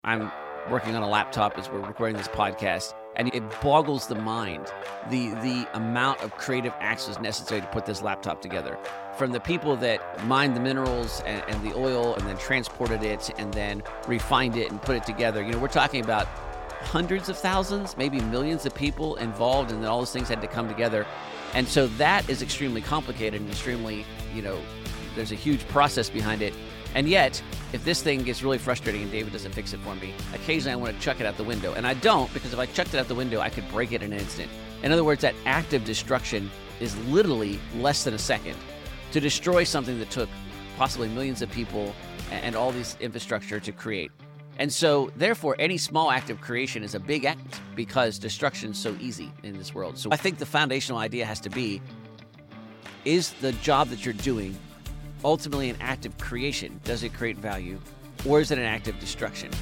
I'm working on a laptop as we're recording this podcast, and it boggles the mind the amount of creative access necessary to put this laptop together. From the people that mined the minerals and the oil and then transported it and then refined it and put it together. We're talking about hundreds of thousands, maybe millions of people involved, and then all those things had to come together. And so that is extremely complicated and extremely, there's a huge process behind it. And yet, if this thing gets really frustrating and David doesn't fix it for me, occasionally I want to chuck it out the window. And I don't, because if I chucked it out the window, I could break it in an instant. In other words, that act of destruction is literally less than a second. To destroy something that took possibly millions of people and all this infrastructure to create. And so, therefore, any small act of creation is a big act because destruction is so easy in this world. So I think the foundational idea has to be, is the job that you're doing ultimately an act of creation? Does it create value? Or is it an act of destruction?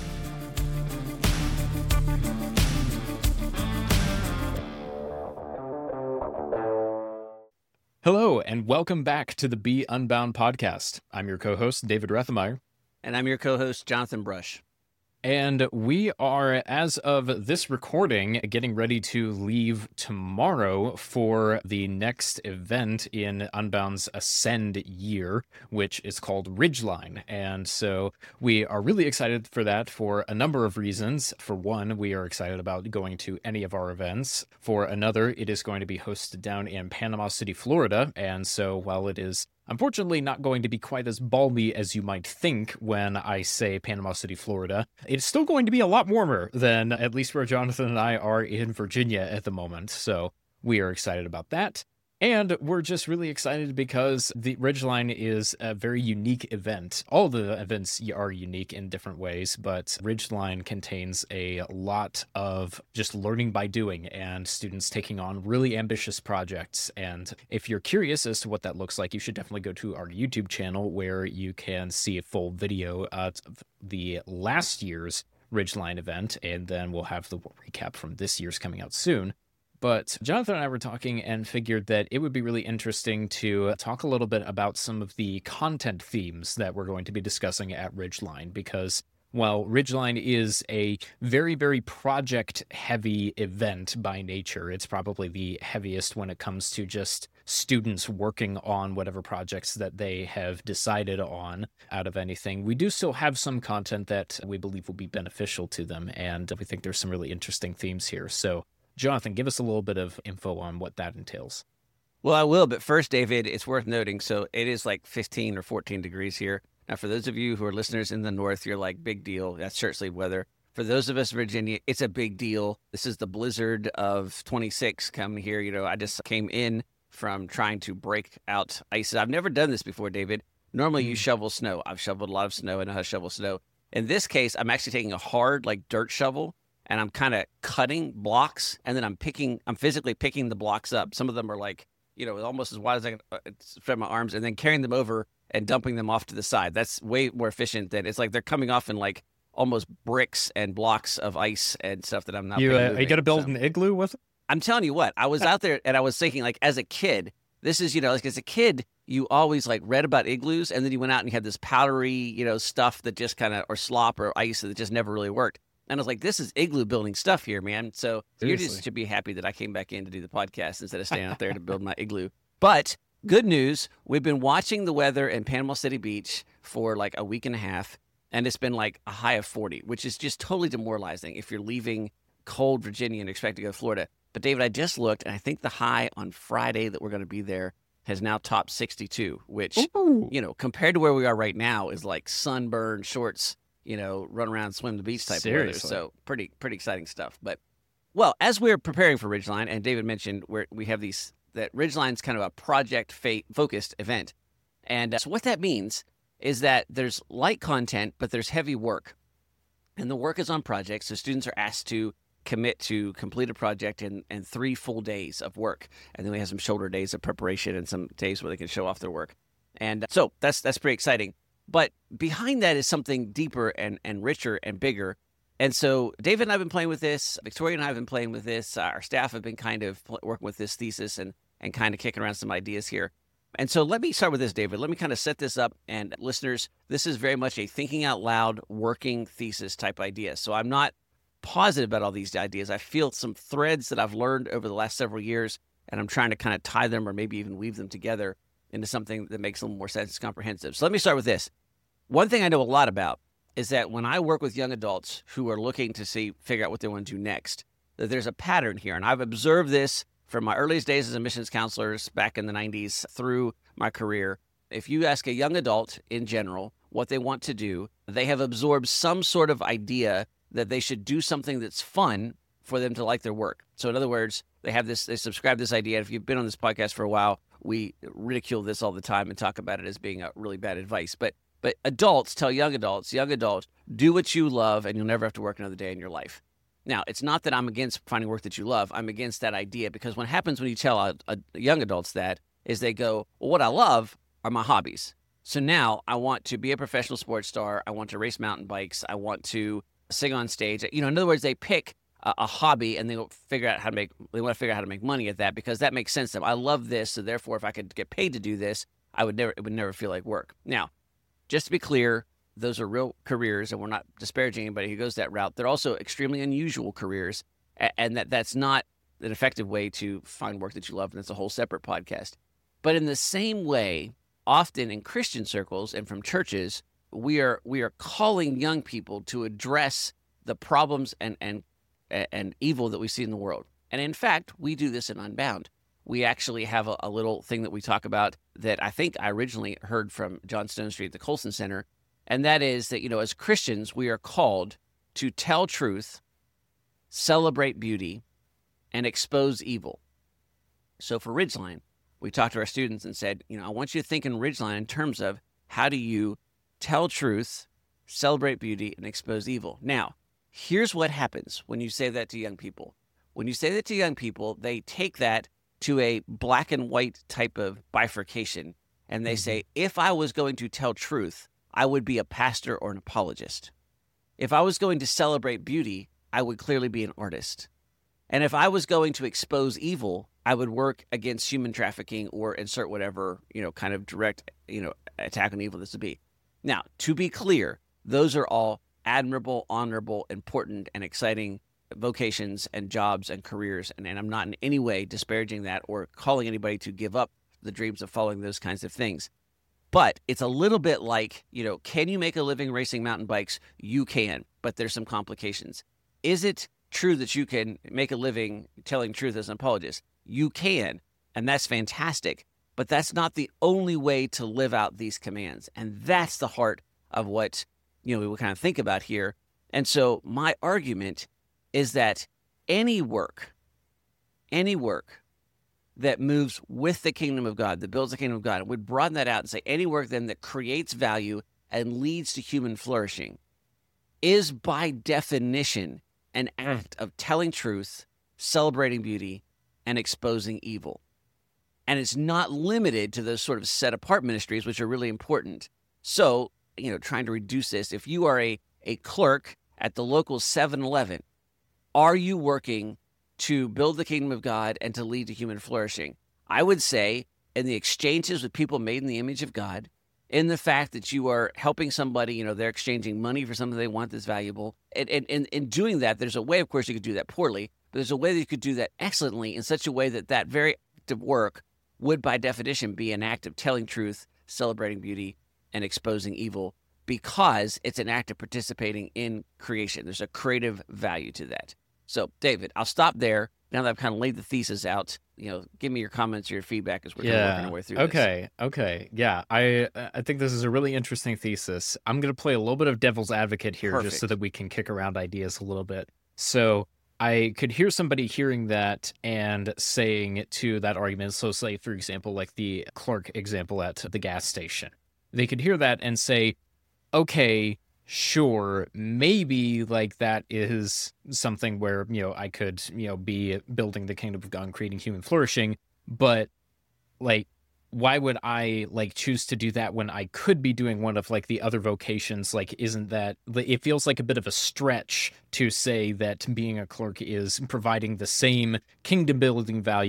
Hello, and welcome back to the Be Unbound podcast. I'm your co-host, David Rethemeyer. And I'm your co-host, Jonathan Brush. And we are, as of this recording, getting ready to leave tomorrow for the next event in Unbound's Ascend year, which is called Ridgeline. And so we are really excited for that for a number of reasons. For one, we are excited about going to any of our events. For another, it is going to be hosted down in Panama City, Florida. And so while it is unfortunately not going to be quite as balmy as you might think when I say Panama City, Florida, it's still going to be a lot warmer than at least where Jonathan and I are in Virginia at the moment. So we are excited about that. And we're just really excited because the Ridgeline is a very unique event. All the events are unique in different ways, but Ridgeline contains a lot of just learning by doing and students taking on really ambitious projects. And if you're curious as to what that looks like, you should definitely go to our YouTube channel where you can see a full video of the last year's Ridgeline event, and then we'll have the recap from this year's coming out soon. But Jonathan and I were talking and figured that it would be really interesting to talk a little bit about some of the content themes that we're going to be discussing at Ridgeline, because while Ridgeline is a very, very project-heavy event by nature, it's probably the heaviest when it comes to just students working on whatever projects that they have decided on out of anything. We do still have some content that we believe will be beneficial to them, and we think there's some really interesting themes here. So Jonathan, give us a little bit of info on what that entails. Well, I will, but first, David, it's worth noting, so it is like 15 or 14 degrees here. Now, for those of you who are listeners in the north, you're like, big deal. That's shirt sleeve weather. For those of us in Virginia, it's a big deal. This is the blizzard of 26 coming here. I just came in from trying to break out ice. I've never done this before, David. Normally, you shovel snow. I've shoveled a lot of snow. I know how to shovel snow. In this case, I'm actually taking a hard, dirt shovel, and I'm kind of cutting blocks, and then I'm physically picking the blocks up. Some of them are almost as wide as I can spread my arms, and then carrying them over and dumping them off to the side. That's way more efficient than, it's like they're coming off in almost bricks and blocks of ice and stuff that I'm not You got to build an igloo with it? I'm telling you what, I was out there and I was thinking, as a kid, this is, as a kid, you always read about igloos, and then you went out and you had this powdery, stuff that just kind of, or slop or ice that just never really worked. And I was like, this is igloo building stuff here, man. So you just should be happy that I came back in to do the podcast instead of staying out there to build my igloo. But good news, we've been watching the weather in Panama City Beach for a week and a half, and it's been a high of 40, which is just totally demoralizing if you're leaving cold Virginia and expect to go to Florida. But David, I just looked, and I think the high on Friday that we're going to be there has now topped 62, which, compared to where we are right now is sunburn shorts, run around, swim the beach type weather. So pretty exciting stuff. But, well, as we're preparing for Ridgeline, and David mentioned we have that Ridgeline's kind of a project-focused event. And so what that means is that there's light content, but there's heavy work. And the work is on projects, so students are asked to commit to complete a project in 3 full days of work. And then we have some shoulder days of preparation and some days where they can show off their work. And so that's pretty exciting. But behind that is something deeper and richer and bigger. And so David and I have been playing with this. Victoria and I have been playing with this. Our staff have been kind of working with this thesis and kind of kicking around some ideas here. And so let me start with this, David. Let me kind of set this up. And listeners, this is very much a thinking out loud, working thesis type idea. So I'm not positive about all these ideas. I feel some threads that I've learned over the last several years, and I'm trying to kind of tie them or maybe even weave them together into something that makes a little more sense, it's comprehensive. So let me start with this. One thing I know a lot about is that when I work with young adults who are looking to figure out what they want to do next, that there's a pattern here. And I've observed this from my earliest days as a missions counselor back in the 90s through my career. If you ask a young adult in general what they want to do, they have absorbed some sort of idea that they should do something that's fun for them to like their work. So in other words, they subscribe to this idea. If you've been on this podcast for a while, we ridicule this all the time and talk about it as being a really bad advice. But adults tell young adults, do what you love and you'll never have to work another day in your life. Now, it's not that I'm against finding work that you love. I'm against that idea because what happens when you tell young adults that is they go, well, what I love are my hobbies. So now I want to be a professional sports star. I want to race mountain bikes. I want to sing on stage. In other words, they pick a hobby and they want to figure out how to make money at that because that makes sense to them. I love this, so therefore, if I could get paid to do this, it would never feel like work. Now, just to be clear, those are real careers, and we're not disparaging anybody who goes that route. They're also extremely unusual careers, and that's not an effective way to find work that you love, and that's a whole separate podcast. But in the same way, often in Christian circles and from churches, we are calling young people to address the problems and evil that we see in the world. And in fact, we do this in Unbound. We actually have a little thing that we talk about that I think I originally heard from John Stonestreet at the Colson Center. And that is that, as Christians, we are called to tell truth, celebrate beauty, and expose evil. So for Ridgeline, we talked to our students and said, I want you to think in Ridgeline in terms of how do you tell truth, celebrate beauty, and expose evil. Now, here's what happens when you say that to young people. When you say that to young people, they take that to a black and white type of bifurcation. And they say, if I was going to tell truth, I would be a pastor or an apologist. If I was going to celebrate beauty, I would clearly be an artist. And if I was going to expose evil, I would work against human trafficking or insert whatever, kind of direct, attack on evil this would be. Now, to be clear, those are all admirable, honorable, important, and exciting vocations and jobs and careers. And I'm not in any way disparaging that or calling anybody to give up the dreams of following those kinds of things. But it's a little bit like, can you make a living racing mountain bikes? You can, but there's some complications. Is it true that you can make a living telling truth as an apologist? You can, and that's fantastic. But that's not the only way to live out these commands. And that's the heart of what, we will kind of think about here. And so my argument is that any work that moves with the kingdom of God, that builds the kingdom of God, would broaden that out and say any work then that creates value and leads to human flourishing is by definition an act of telling truth, celebrating beauty, and exposing evil. And it's not limited to those sort of set apart ministries, which are really important. So, trying to reduce this, if you are a clerk at the local 7-Eleven, are you working to build the kingdom of God and to lead to human flourishing? I would say in the exchanges with people made in the image of God, in the fact that you are helping somebody, they're exchanging money for something they want that's valuable. And in doing that, there's a way, of course, you could do that poorly, but there's a way that you could do that excellently in such a way that that very act of work would, by definition, be an act of telling truth, celebrating beauty, and exposing evil because it's an act of participating in creation. There's a creative value to that. So, David, I'll stop there. Now that I've kind of laid the thesis out, give me your comments or your feedback as we're kind of working our way through this. Okay. Yeah, I think this is a really interesting thesis. I'm going to play a little bit of devil's advocate here. Perfect. Just so that we can kick around ideas a little bit. So I could hear somebody hearing that and saying to that argument, so say, for example, like the clerk example at the gas station. They could hear that and say, okay, sure, maybe like that is something where, I could, be building the kingdom of God and creating human flourishing, but like, why would I choose to do that when I could be doing one of the other vocations? Isn't that, it feels like a bit of a stretch to say that being a clerk is providing the same kingdom building value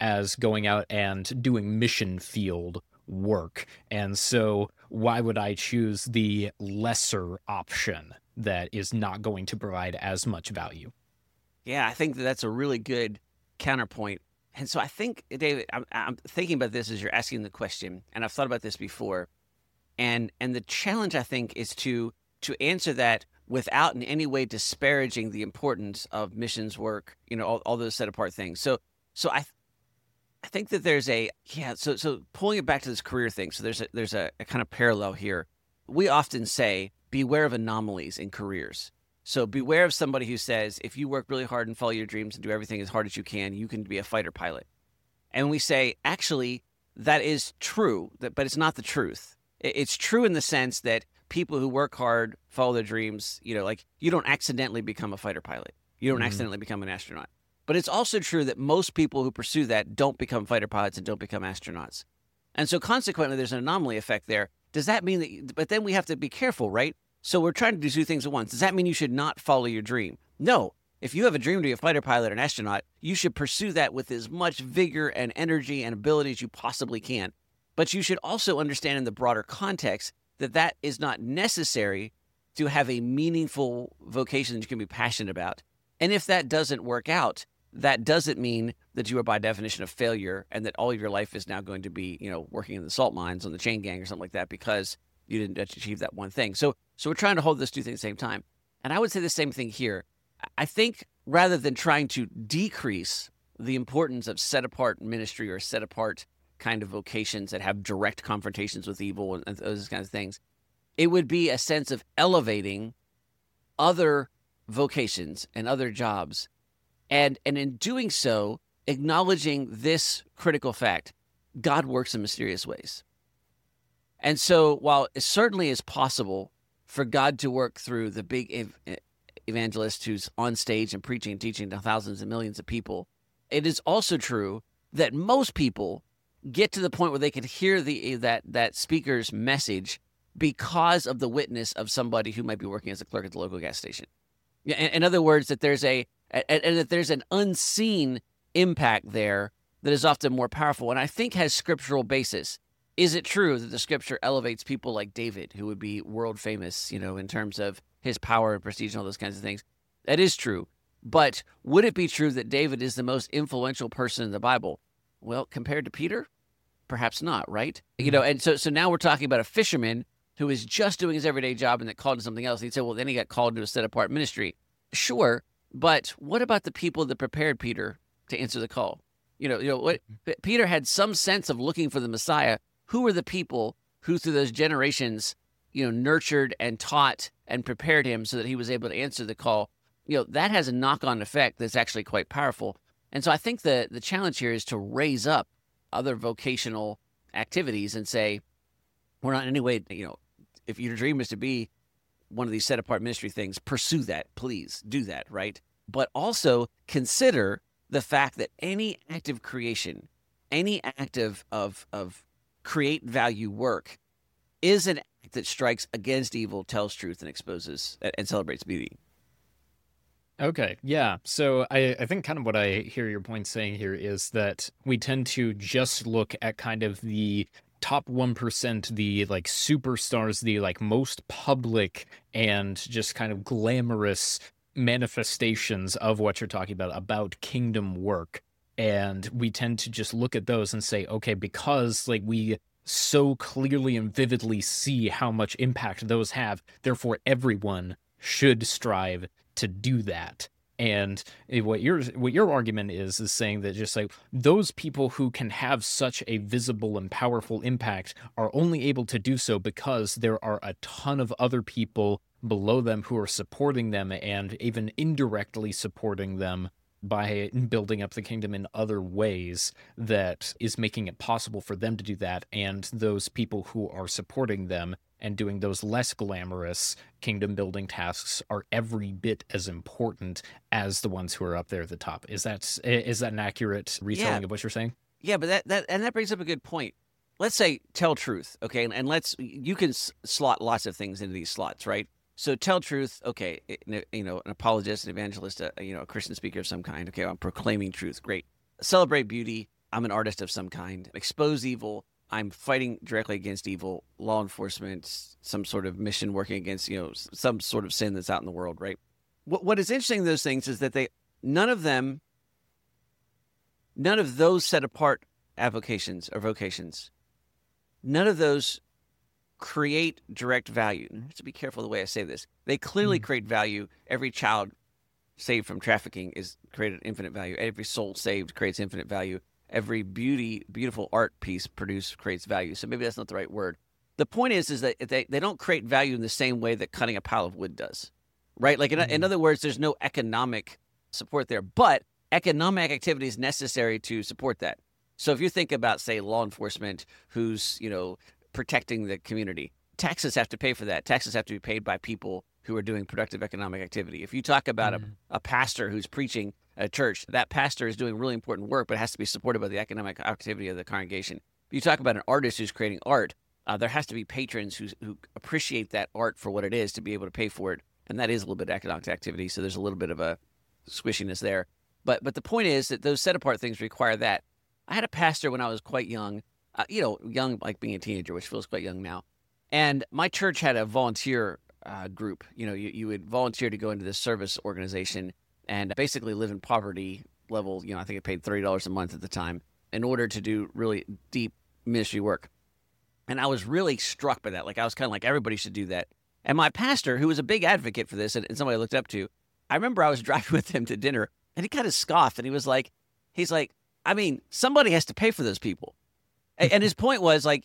as going out and doing mission field work. And so why would I choose the lesser option that is not going to provide as much value? Yeah, I think that that's a really good counterpoint. And so I think, David, I'm thinking about this as you're asking the question, and I've thought about this before. And the challenge, I think, is to answer that without in any way disparaging the importance of missions work, all those set apart things. So I think that there's so pulling it back to this career thing. So there's a kind of parallel here. We often say, beware of anomalies in careers. So beware of somebody who says, if you work really hard and follow your dreams and do everything as hard as you can be a fighter pilot. And we say, actually, that is true, but it's not the truth. It's true in the sense that people who work hard, follow their dreams, like you don't accidentally become a fighter pilot. You don't accidentally become an astronaut. But it's also true that most people who pursue that don't become fighter pilots and don't become astronauts. And so consequently, there's an anomaly effect there. Does that mean that, but then we have to be careful, right? So we're trying to do two things at once. Does that mean you should not follow your dream? No. If you have a dream to be a fighter pilot or an astronaut, you should pursue that with as much vigor and energy and ability as you possibly can. But you should also understand in the broader context that that is not necessary to have a meaningful vocation that you can be passionate about. And if that doesn't work out, that doesn't mean that you are by definition a failure and that all of your life is now going to be, working in the salt mines on the chain gang or something like that because you didn't achieve that one thing. So we're trying to hold those two things at the same time. And I would say the same thing here. I think rather than trying to decrease the importance of set apart ministry or set apart kind of vocations that have direct confrontations with evil and those kinds of things, it would be a sense of elevating other vocations and other jobs. And in doing so, acknowledging this critical fact, God works in mysterious ways. And so while it certainly is possible for God to work through the big evangelist who's on stage and preaching and teaching to thousands and millions of people, it is also true that most people get to the point where they can hear that speaker's message because of the witness of somebody who might be working as a clerk at the local gas station. In other words, that there's an unseen impact there that is often more powerful and I think has scriptural basis. Is it true that the scripture elevates people like David, who would be world famous, in terms of his power and prestige and all those kinds of things? That is true. But would it be true that David is the most influential person in the Bible? Well, compared to Peter, perhaps not, right? And so now we're talking about a fisherman who is just doing his everyday job and that called to something else. And he'd say, well, then he got called to a set-apart ministry. Sure, but what about the people that prepared Peter to answer the call? What Peter had some sense of looking for the Messiah. Who were the people who through those generations, nurtured and taught and prepared him so that he was able to answer the call? That has a knock-on effect that's actually quite powerful. And so I think the challenge here is to raise up other vocational activities and say, we're not in any way, if your dream is to be one of these set-apart ministry things, pursue that, please do that, right? But also consider the fact that any act of creation, any act of create value work is an act that strikes against evil, tells truth, and exposes and celebrates beauty. Okay, yeah. So I think kind of what I hear your point saying here is that we tend to just look at kind of the top 1%, the like superstars, the like most public and just kind of glamorous manifestations of what you're talking about kingdom work. And we tend to just look at those and say, okay, because like we so clearly and vividly see how much impact those have, therefore everyone should strive to do that. And what your argument is saying that just like those people who can have such a visible and powerful impact are only able to do so because there are a ton of other people below them who are supporting them and even indirectly supporting them by building up the kingdom in other ways that is making it possible for them to do that. And those people who are supporting them and doing those less glamorous kingdom building tasks are every bit as important as the ones who are up there at the top. Is that an accurate retelling of what you're saying? Yeah, but that brings up a good point. Let's say tell truth, okay? And you can slot lots of things into these slots, right? So tell truth, okay, an apologist, an evangelist, a Christian speaker of some kind. Okay, I'm proclaiming truth. Great. Celebrate beauty. I'm an artist of some kind. Expose evil. I'm fighting directly against evil, law enforcement, some sort of mission working against, some sort of sin that's out in the world, right? What is interesting in those things is that none of those set apart avocations or vocations, none of those create direct value. And I have to be careful the way I say this. They clearly create value. Every child saved from trafficking is created infinite value. Every soul saved creates infinite value. Every beautiful art piece produced creates value. So maybe that's not the right word. The point is that they don't create value in the same way that cutting a pile of wood does, right? Like in other words, there's no economic support there, but economic activity is necessary to support that. So if you think about, say, law enforcement who's, protecting the community, taxes have to pay for that. Taxes have to be paid by people who are doing productive economic activity. If you talk about a pastor who's preaching at a church, that pastor is doing really important work, but it has to be supported by the economic activity of the congregation. If you talk about an artist who's creating art, there has to be patrons who appreciate that art for what it is to be able to pay for it. And that is a little bit of economic activity, so there's a little bit of a squishiness there. But the point is that those set-apart things require that. I had a pastor when I was quite young, young like being a teenager, which feels quite young now. And my church had a volunteer group. You would volunteer to go into this service organization and basically live in poverty level. I think it paid $30 a month at the time in order to do really deep ministry work. And I was really struck by that. Like I was kind of like, everybody should do that. And my pastor, who was a big advocate for this and somebody I looked up to, I remember I was driving with him to dinner and he kind of scoffed and he's like, I mean, somebody has to pay for those people. And his point was like,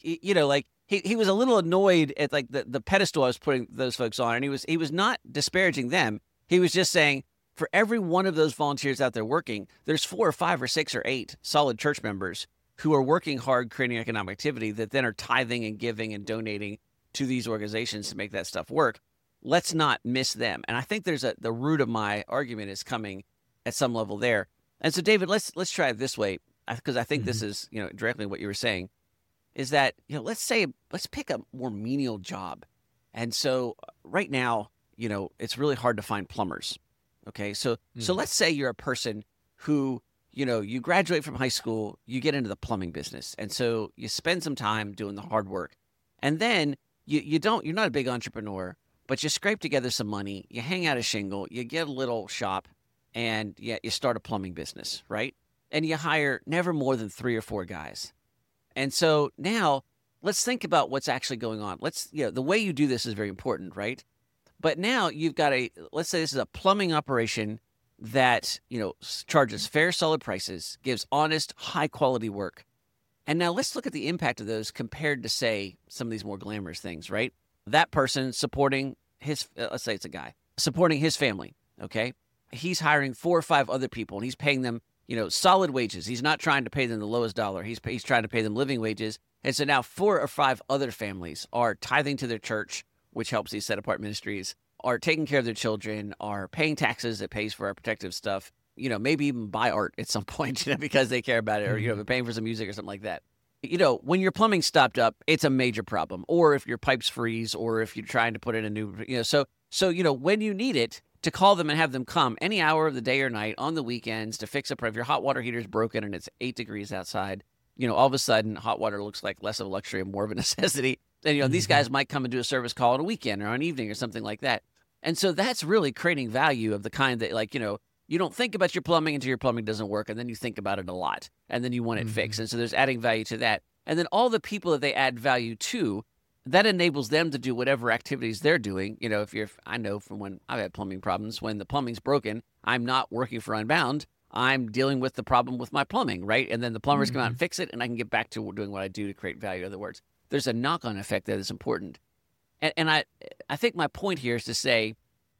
he was a little annoyed at like the pedestal I was putting those folks on. And he was not disparaging them. He was just saying, for every one of those volunteers out there working, there's 4 or 5 or 6 or 8 solid church members who are working hard, creating economic activity that then are tithing and giving and donating to these organizations to make that stuff work. Let's not miss them. And I think the root of my argument is coming at some level there. And so, David, let's try it this way, because I think this is, directly what you were saying, is that, let's pick a more menial job. And so right now, it's really hard to find plumbers. Okay. So let's say you're a person who, you graduate from high school, you get into the plumbing business. And so you spend some time doing the hard work. And then you're not a big entrepreneur, but you scrape together some money, you hang out a shingle, you get a little shop, and you start a plumbing business, right? And you hire never more than 3 or 4 guys. And so now let's think about what's actually going on. The way you do this is very important, right? But now you've got let's say this is a plumbing operation that, charges fair, solid prices, gives honest, high quality work. And now let's look at the impact of those compared to, say, some of these more glamorous things, right? That person supporting let's say it's a guy, supporting his family, okay? He's hiring 4 or 5 other people and he's paying them, solid wages. He's not trying to pay them the lowest dollar. He's trying to pay them living wages. And so now 4 or 5 other families are tithing to their church, which helps these set-apart ministries, are taking care of their children, are paying taxes that pays for our protective stuff, maybe even buy art at some point, because they care about it, or, they're paying for some music or something like that. When your plumbing stopped up, it's a major problem. Or if your pipes freeze, or if you're trying to put in a new, so when you need it, to call them and have them come any hour of the day or night on the weekends to fix up. If your hot water heater is broken and it's 8 degrees outside, all of a sudden hot water looks like less of a luxury and more of a necessity. And, these guys might come and do a service call on a weekend or on an evening or something like that. And so that's really creating value of the kind that, you don't think about your plumbing until your plumbing doesn't work, and then you think about it a lot, and then you want it fixed. And so there's adding value to that. And then all the people that they add value to, that enables them to do whatever activities they're doing. I know from when I've had plumbing problems, when the plumbing's broken, I'm not working for Unbound. I'm dealing with the problem with my plumbing, right? And then the plumbers come out and fix it, and I can get back to doing what I do to create value. In other words, there's a knock-on effect that is important. And I think my point here is to say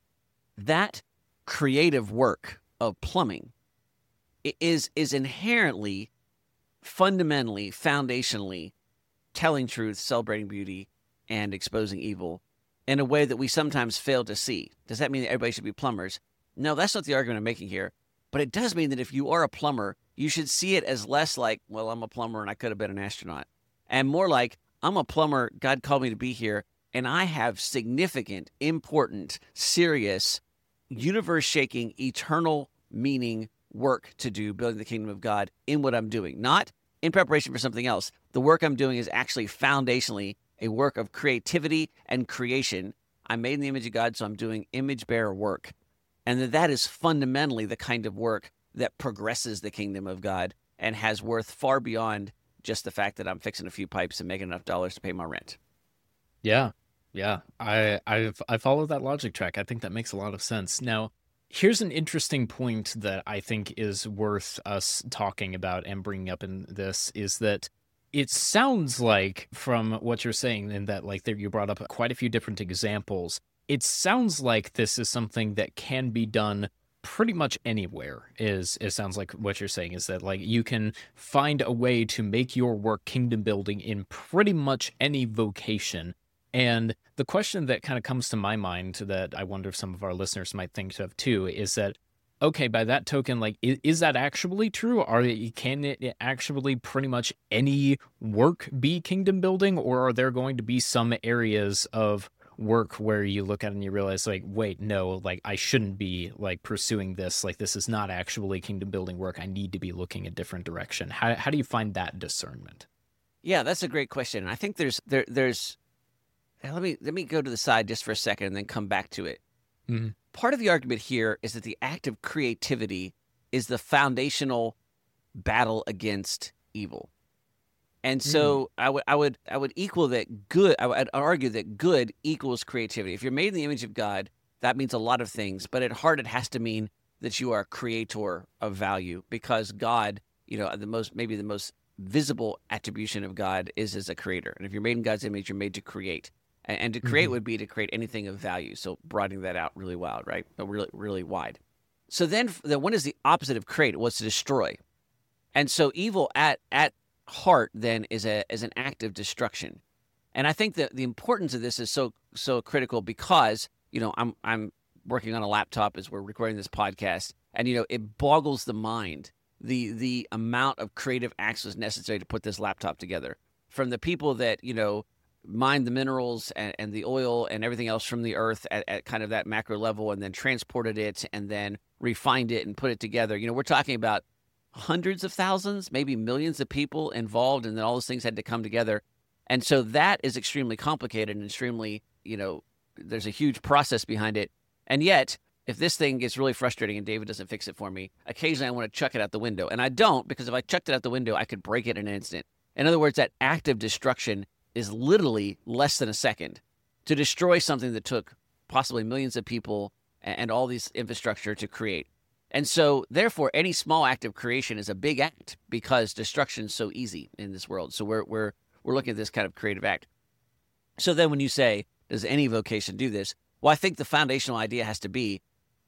that creative work of plumbing is inherently, fundamentally, foundationally telling truth, celebrating beauty, and exposing evil in a way that we sometimes fail to see. Does that mean that everybody should be plumbers? No, that's not the argument I'm making here. But it does mean that if you are a plumber, you should see it as less like, well, I'm a plumber and I could have been an astronaut, and more like, I'm a plumber, God called me to be here, and I have significant, important, serious, universe-shaking, eternal meaning work to do, building the kingdom of God in what I'm doing. Not in preparation for something else. The work I'm doing is actually foundationally a work of creativity and creation. I'm made in the image of God, so I'm doing image bearer work. And that is fundamentally the kind of work that progresses the kingdom of God and has worth far beyond just the fact that I'm fixing a few pipes and making enough dollars to pay my rent. Yeah. Yeah. I follow that logic track. I think that makes a lot of sense. Now, here's an interesting point that I think is worth us talking about and bringing up in this is that it sounds like from what you're saying and that like there you brought up quite a few different examples. It sounds like this is something that can be done pretty much anywhere. Is it sounds like what you're saying is that like you can find a way to make your work kingdom building in pretty much any vocation. And the question that kind of comes to my mind that I wonder if some of our listeners might think of too is that, okay, by that token, like, is that actually true? Can it actually pretty much any work be kingdom building, or are there going to be some areas of work where you look at it and you realize, like, wait, no, like, I shouldn't be like pursuing this. Like, this is not actually kingdom building work. I need to be looking a different direction. How do you find that discernment? Yeah, that's a great question. And I think there's let me go to the side just for a second and then come back to it. Mhm. Part of the argument here is that the act of creativity is the foundational battle against evil. And so I would equal that good. I'd argue that good equals creativity. If you're made in the image of God, that means a lot of things, but at heart it has to mean that you are a creator of value, because God, maybe the most visible attribution of God is as a creator. And if you're made in God's image, you're made to create. And to create would be to create anything of value. So broadening that out really wild, right? Really, really wide. So then what is the opposite of create? Well, it's to destroy. And so evil at heart then is an act of destruction. And I think that the importance of this is so critical because, I'm working on a laptop as we're recording this podcast, and it boggles the mind the amount of creative acts was necessary to put this laptop together. From the people that, mined the minerals and the oil and everything else from the earth at kind of that macro level, and then transported it and then refined it and put it together. We're talking about hundreds of thousands, maybe millions of people involved, and then all those things had to come together. And so that is extremely complicated and extremely, there's a huge process behind it. And yet, if this thing gets really frustrating and David doesn't fix it for me, occasionally I want to chuck it out the window. And I don't, because if I chucked it out the window, I could break it in an instant. In other words, that act of destruction is literally less than a second to destroy something that took possibly millions of people and all these infrastructure to create. And so, therefore, any small act of creation is a big act because destruction is so easy in this world. So we're looking at this kind of creative act. So then when you say, does any vocation do this? Well, I think the foundational idea has to be,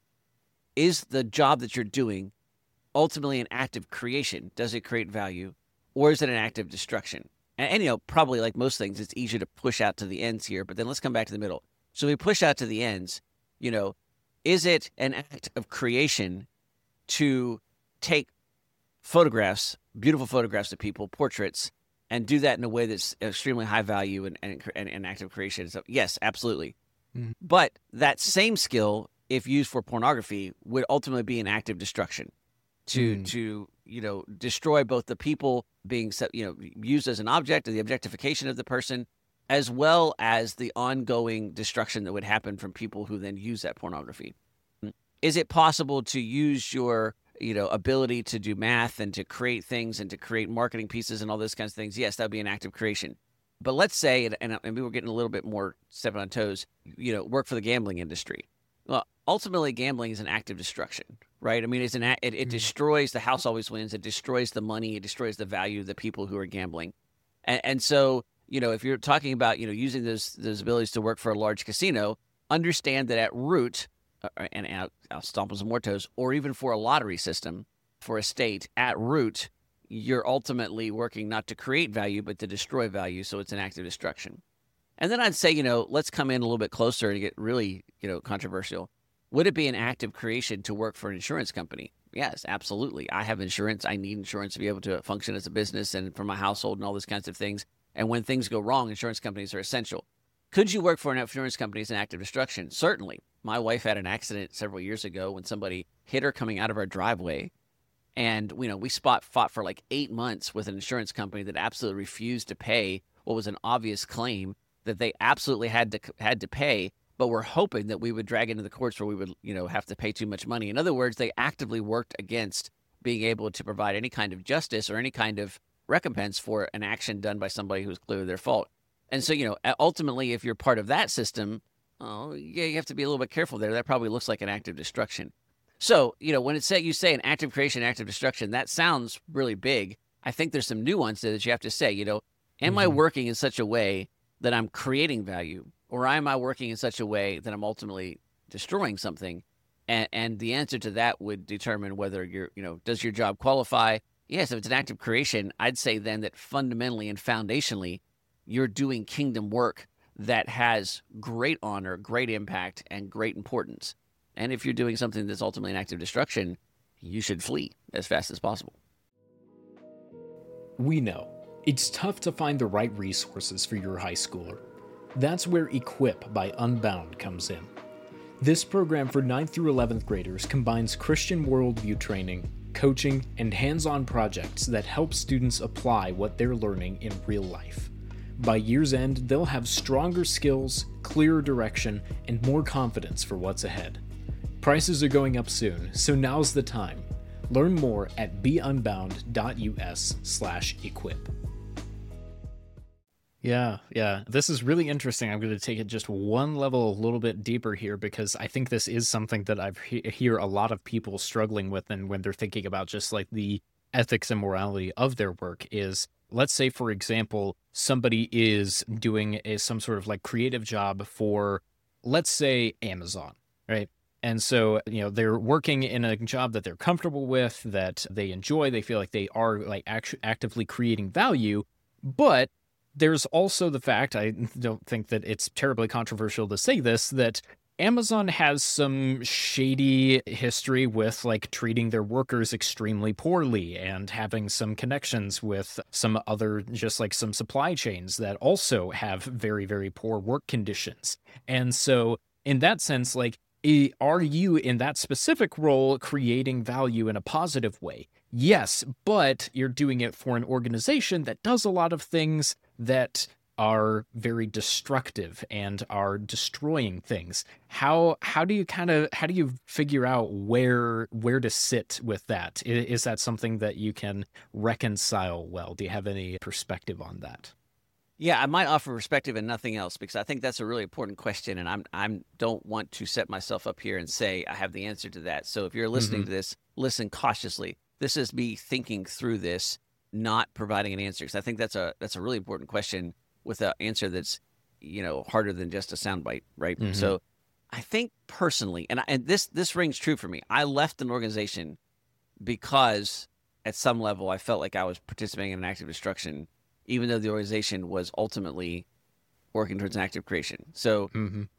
is the job that you're doing ultimately an act of creation? Does it create value? Or is it an act of destruction? And probably like most things, it's easier to push out to the ends here, but then let's come back to the middle. So we push out to the ends, is it an act of creation to take photographs, beautiful photographs of people, portraits, and do that in a way that's extremely high value and an act of creation? So yes, absolutely. Mm-hmm. But that same skill, if used for pornography, would ultimately be an act of destruction to destroy both the people being used as an object, or the objectification of the person, as well as the ongoing destruction that would happen from people who then use that pornography. Is it possible to use your ability to do math and to create things and to create marketing pieces and all those kinds of things? Yes, that would be an act of creation. But let's say, and we were getting a little bit more stepping on toes, work for the gambling industry. Well, ultimately, gambling is an act of destruction, right? I mean, it destroys. The house always wins. It destroys the money. It destroys the value of the people who are gambling. And so, if you're talking about, using those abilities to work for a large casino, understand that at root, and I'll stomp on some more toes, or even for a lottery system, for a state, at root, you're ultimately working not to create value, but to destroy value. So it's an act of destruction. And then I'd say, let's come in a little bit closer and get really, controversial. Would it be an act of creation to work for an insurance company? Yes, absolutely. I have insurance. I need insurance to be able to function as a business and for my household and all those kinds of things. And when things go wrong, insurance companies are essential. Could you work for an insurance company as an act of destruction? Certainly. My wife had an accident several years ago when somebody hit her coming out of our driveway. And we fought for like 8 months with an insurance company that absolutely refused to pay what was an obvious claim that they absolutely had to pay, but we're hoping that we would drag into the courts where we would have to pay too much money. In other words, they actively worked against being able to provide any kind of justice or any kind of recompense for an action done by somebody who was clearly their fault. And so ultimately, if you're part of that system, oh yeah, you have to be a little bit careful there. That probably looks like an act of destruction. So, when you say an act of creation, act of destruction, that sounds really big. I think there's some nuance there that you have to say, am I working in such a way that I'm creating value, or am I working in such a way that I'm ultimately destroying something? And the answer to that would determine whether does your job qualify? Yes, if it's an act of creation, I'd say then that fundamentally and foundationally, you're doing kingdom work that has great honor, great impact, and great importance. And if you're doing something that's ultimately an act of destruction, you should flee as fast as possible. We know it's tough to find the right resources for your high schooler. That's where Equip by Unbound comes in. This program for 9th through 11th graders combines Christian worldview training, coaching, and hands-on projects that help students apply what they're learning in real life. By year's end, they'll have stronger skills, clearer direction, and more confidence for what's ahead. Prices are going up soon, so now's the time. Learn more at beunbound.us/equip. Yeah. This is really interesting. I'm going to take it just one level a little bit deeper here, because I think this is something that I hear a lot of people struggling with, and when they're thinking about just like the ethics and morality of their work is, let's say, for example, somebody is doing some sort of like creative job for, let's say, Amazon, right? And so, they're working in a job that they're comfortable with, that they enjoy, they feel like they are like actively creating value. But there's also the fact, I don't think that it's terribly controversial to say this, that Amazon has some shady history with like treating their workers extremely poorly and having some connections with some other, just like some supply chains that also have very, very poor work conditions. And so in that sense, like, are you in that specific role creating value in a positive way? Yes, but you're doing it for an organization that does a lot of things that are very destructive and are destroying things. How do you figure out where to sit with that? Is that something that you can reconcile well? Do you have any perspective on that? Yeah, I might offer perspective and nothing else, because I think that's a really important question, and I don't want to set myself up here and say I have the answer to that. So if you're listening to this, listen cautiously. This is me thinking through this, not providing an answer, because I think that's a really important question with an answer that's harder than just a soundbite, right? So I think personally, and this rings true for me. I left an organization because at some level I felt like I was participating in an act of destruction, even though the organization was ultimately working towards an act of creation. So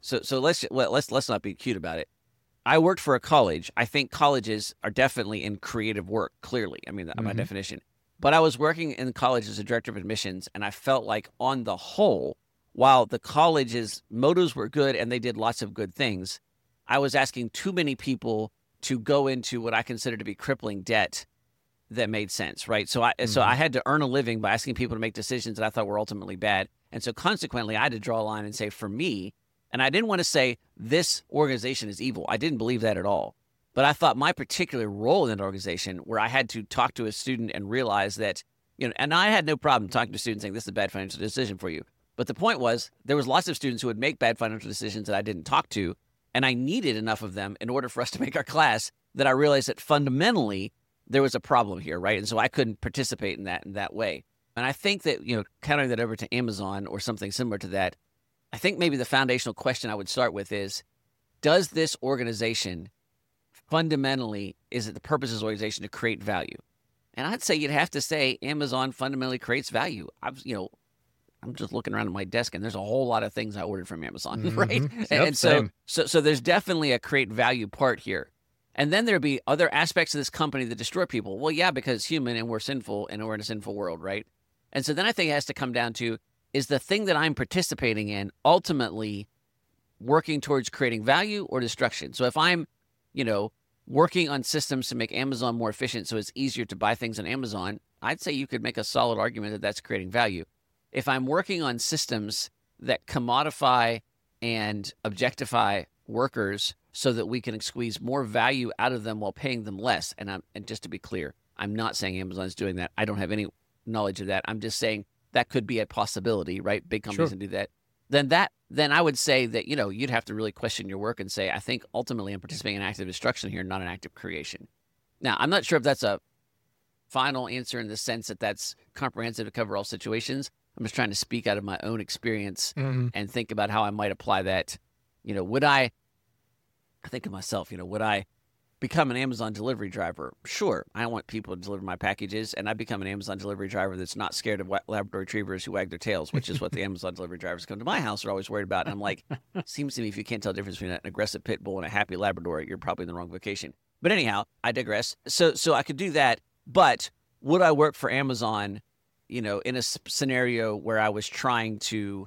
let's not be cute about it. I worked for a college. I think colleges are definitely in creative work, clearly. I mean, by definition. But I was working in college as a director of admissions, and I felt like on the whole, while the college's motives were good and they did lots of good things, I was asking too many people to go into what I consider to be crippling debt that made sense, right? So I had to earn a living by asking people to make decisions that I thought were ultimately bad. And so consequently, I had to draw a line and say, for me, and I didn't want to say this organization is evil. I didn't believe that at all. But I thought my particular role in that organization, where I had to talk to a student and realize that, and I had no problem talking to students saying this is a bad financial decision for you. But the point was, there was lots of students who would make bad financial decisions that I didn't talk to, and I needed enough of them in order for us to make our class that I realized that fundamentally there was a problem here, right? And so I couldn't participate in that way. And I think that, countering that over to Amazon or something similar to that, I think maybe the foundational question I would start with is, does this organization fundamentally, is it the purpose of this organization to create value? And I'd say you'd have to say Amazon fundamentally creates value. I'm just looking around at my desk, and there's a whole lot of things I ordered from Amazon, right? Yep, and same. so there's definitely a create value part here. And then there'd be other aspects of this company that destroy people. Well, yeah, because it's human and we're sinful and we're in a sinful world, right? And so then I think it has to come down to, is the thing that I'm participating in ultimately working towards creating value or destruction? So if I'm, working on systems to make Amazon more efficient so it's easier to buy things on Amazon, I'd say you could make a solid argument that that's creating value. If I'm working on systems that commodify and objectify workers so that we can squeeze more value out of them while paying them less, and just to be clear, I'm not saying Amazon's doing that. I don't have any knowledge of that. I'm just saying that could be a possibility, right? Big companies Sure. can do that. Then I would say that, you'd have to really question your work and say, I think ultimately I'm participating in active destruction here, not an active creation. Now, I'm not sure if that's a final answer in the sense that that's comprehensive to cover all situations. I'm just trying to speak out of my own experience and think about how I might apply that. Would I think of myself, would I become an Amazon delivery driver? Sure. I want people to deliver my packages, and I become an Amazon delivery driver that's not scared of Labrador retrievers who wag their tails, which is what the Amazon delivery drivers come to my house are always worried about. And I'm like, seems to me if you can't tell the difference between an aggressive pit bull and a happy Labrador, you're probably in the wrong vocation. But anyhow, I digress. So I could do that, but would I work for Amazon, in a scenario where I was trying to,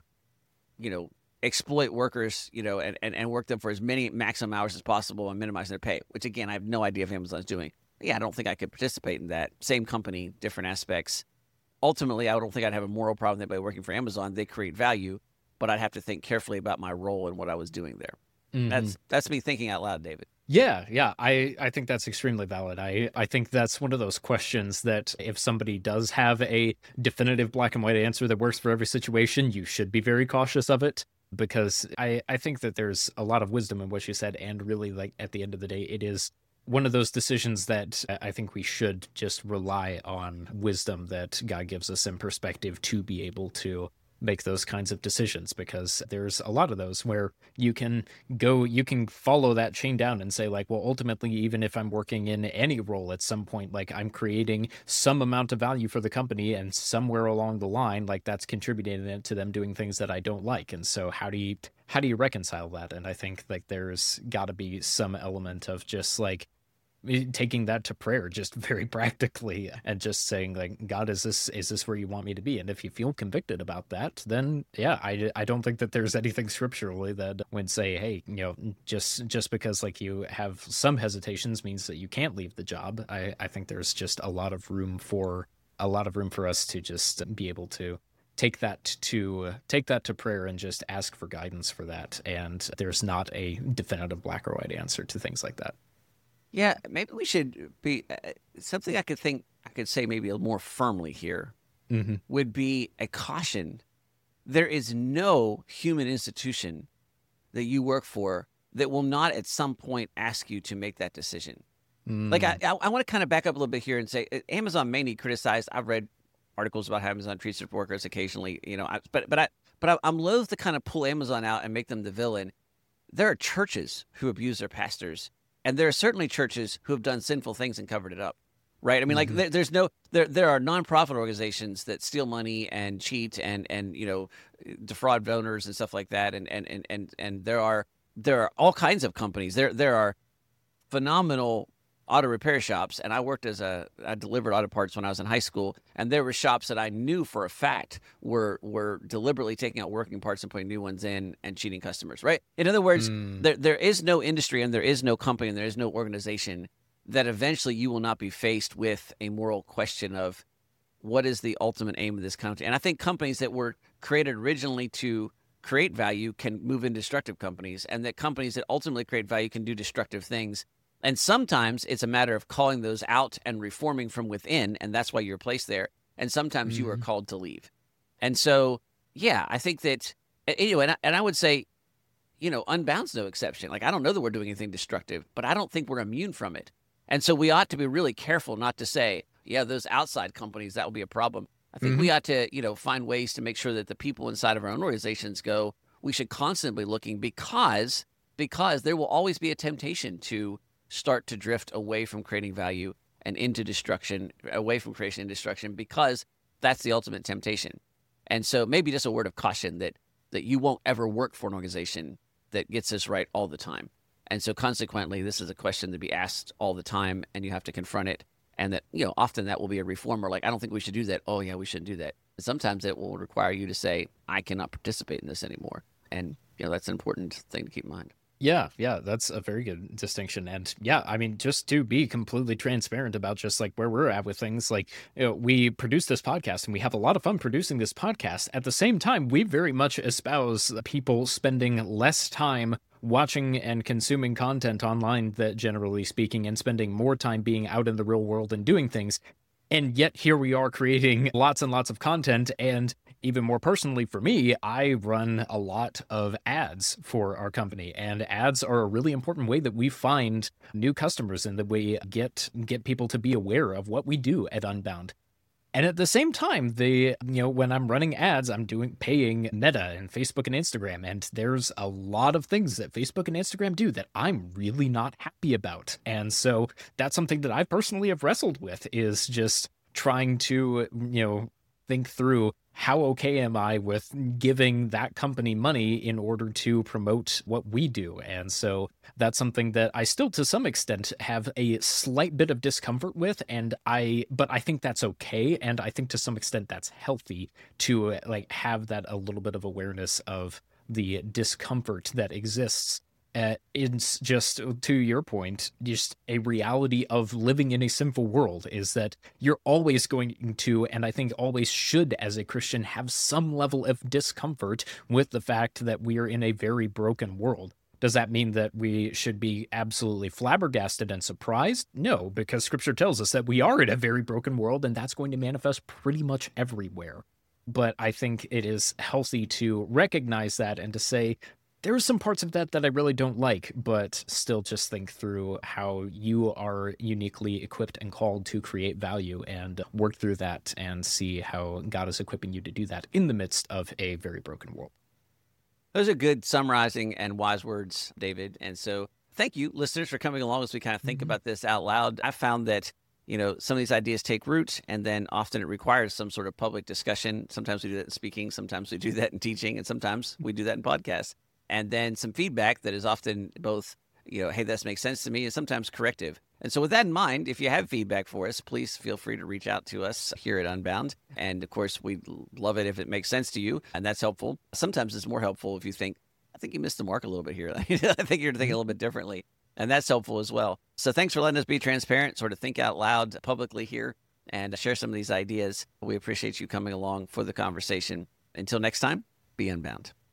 exploit workers, and work them for as many maximum hours as possible and minimize their pay, which again, I have no idea if Amazon's doing. Yeah, I don't think I could participate in that. Same company, different aspects. Ultimately, I don't think I'd have a moral problem with anybody working for Amazon. They create value, but I'd have to think carefully about my role and what I was doing there. That's me thinking out loud, David. Yeah. I think that's extremely valid. I think that's one of those questions that if somebody does have a definitive black and white answer that works for every situation, you should be very cautious of it, because I think that there's a lot of wisdom in what you said. And really, like, at the end of the day, it is one of those decisions that I think we should just rely on wisdom that God gives us in perspective to be able to make those kinds of decisions, because there's a lot of those where you can follow that chain down and say, like, well, ultimately, even if I'm working in any role at some point, like, I'm creating some amount of value for the company, and somewhere along the line, like, that's contributing to them doing things that I don't like. And so how do you reconcile that? And I think, like, there's got to be some element of just, like, taking that to prayer, just very practically, and just saying, like, God, is this where you want me to be? And if you feel convicted about that, then yeah, I don't think that there's anything scripturally that would say, hey, just because, like, you have some hesitations means that you can't leave the job. I think there's just a lot of room for us to just be able to take that to prayer and just ask for guidance for that. And there's not a definitive black or white answer to things like that. Yeah, maybe we should be something I could say maybe a little more firmly here would be a caution. There is no human institution that you work for that will not at some point ask you to make that decision. Like, I want to kind of back up a little bit here and say Amazon may need criticized. I've read articles about how Amazon treats its workers occasionally, but I'm loath to kind of pull Amazon out and make them the villain. There are churches who abuse their pastors. And there are certainly churches who have done sinful things and covered it up, right? I mean, like, there are nonprofit organizations that steal money and cheat and defraud donors and stuff like that, and there are all kinds of companies. There are phenomenal auto repair shops, and I worked I delivered auto parts when I was in high school, and there were shops that I knew for a fact were deliberately taking out working parts and putting new ones in and cheating customers, right? In other words, there is no industry and there is no company and there is no organization that eventually you will not be faced with a moral question of what is the ultimate aim of this company. And I think companies that were created originally to create value can move into destructive companies, and that companies that ultimately create value can do destructive things. And sometimes it's a matter of calling those out and reforming from within, and that's why you're placed there. And sometimes you are called to leave. And so, yeah, I think that, and I would say, Unbound's no exception. Like, I don't know that we're doing anything destructive, but I don't think we're immune from it. And so we ought to be really careful not to say, yeah, those outside companies, that will be a problem. I think we ought to, find ways to make sure that the people inside of our own organizations go, we should constantly be looking, because there will always be a temptation to start to drift away from creating value and into destruction, away from creation and destruction, because that's the ultimate temptation. And so maybe just a word of caution that you won't ever work for an organization that gets this right all the time. And so consequently, this is a question to be asked all the time, and you have to confront it. And that, often that will be a reformer. Like, I don't think we should do that. Oh yeah, we shouldn't do that. And sometimes it will require you to say, I cannot participate in this anymore. And, that's an important thing to keep in mind. Yeah, that's a very good distinction. And yeah, I mean, just to be completely transparent about just like where we're at with things, like, we produce this podcast and we have a lot of fun producing this podcast. At the same time, we very much espouse people spending less time watching and consuming content online, that generally speaking, and spending more time being out in the real world and doing things. And yet here we are creating lots and lots of content. And even more personally for me, I run a lot of ads for our company, and ads are a really important way that we find new customers and that we get people to be aware of what we do at Unbound. And at the same time, when I'm running ads, I'm paying Meta and Facebook and Instagram, and there's a lot of things that Facebook and Instagram do that I'm really not happy about. And so that's something that I personally have wrestled with, is just trying to, think through, how okay am I with giving that company money in order to promote what we do? And so that's something that I still, to some extent, have a slight bit of discomfort with. But I think that's okay. And I think to some extent that's healthy to like have that a little bit of awareness of the discomfort that exists. It's just, to your point, just a reality of living in a sinful world, is that you're always going to, and I think always should as a Christian, have some level of discomfort with the fact that we are in a very broken world. Does that mean that we should be absolutely flabbergasted and surprised? No, because scripture tells us that we are in a very broken world, and that's going to manifest pretty much everywhere. But I think it is healthy to recognize that and to say, there are some parts of that that I really don't like, but still just think through how you are uniquely equipped and called to create value, and work through that and see how God is equipping you to do that in the midst of a very broken world. Those are good summarizing and wise words, David. And so thank you, listeners, for coming along as we kind of think about this out loud. I found that, some of these ideas take root, and then often it requires some sort of public discussion. Sometimes we do that in speaking, sometimes we do that in teaching, and sometimes we do that in podcasts. And then some feedback that is often both, hey, this makes sense to me, and sometimes corrective. And so with that in mind, if you have feedback for us, please feel free to reach out to us here at Unbound. And of course, we'd love it if it makes sense to you, and that's helpful. Sometimes it's more helpful if you think, I think you missed the mark a little bit here. I think you're thinking a little bit differently, and that's helpful as well. So thanks for letting us be transparent, sort of think out loud publicly here, and share some of these ideas. We appreciate you coming along for the conversation. Until next time, be Unbound.